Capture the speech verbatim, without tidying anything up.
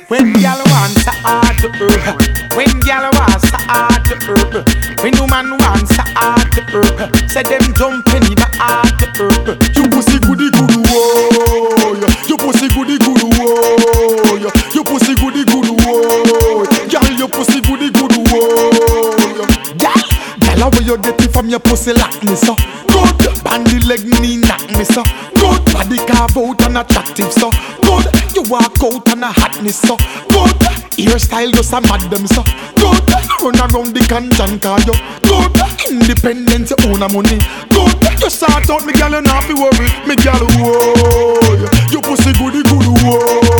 When gal wants a hard to herb, when gal wants a hard to herb, when woman wants a hard to herb, say them jump in the hard to herb. You pussy goody goody whoa, you pussy goody goody whoa, you pussy goody goody whoa, gal you pussy goody goody whoa, gal, gal where you get it from your pussy like me so good, bandy leg knee knock me so good, body carve out and attractive so good. You walk out and a hotness so good. Hairstyle just a madam so good. Run around the canton car you good. Independent you own a money good. You sort out me girl you not be worry. Me girl whoa, you pussy goody goody whoa.